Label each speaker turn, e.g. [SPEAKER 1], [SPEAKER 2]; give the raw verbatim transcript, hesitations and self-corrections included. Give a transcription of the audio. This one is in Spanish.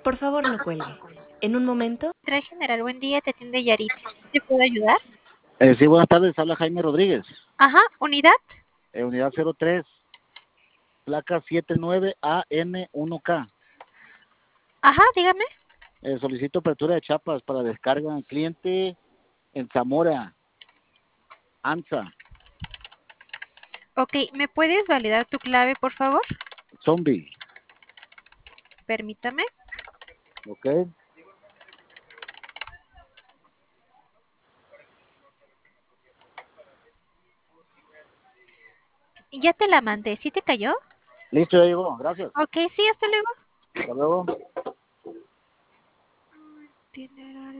[SPEAKER 1] Por favor, no cuelgue. En un momento.
[SPEAKER 2] Central General, buen día, te atiende Yarit. ¿Te puedo ayudar?
[SPEAKER 3] Eh, sí, buenas tardes, habla Jaime Rodríguez.
[SPEAKER 2] Ajá, unidad.
[SPEAKER 3] Eh, unidad cero tres, placa siete nueve A N uno K.
[SPEAKER 2] Ajá, dígame.
[SPEAKER 3] Eh, solicito apertura de chapas para descarga al cliente en Zamora, ANSA,
[SPEAKER 2] Ok, ¿me puedes validar tu clave, por favor?
[SPEAKER 3] Zombie.
[SPEAKER 2] Permítame.
[SPEAKER 3] Ok.
[SPEAKER 2] Ya te la mandé, ¿sí te cayó?
[SPEAKER 3] Listo, ya llegó, gracias.
[SPEAKER 2] Ok, sí, hasta luego.
[SPEAKER 3] Hasta luego.
[SPEAKER 2] Tiene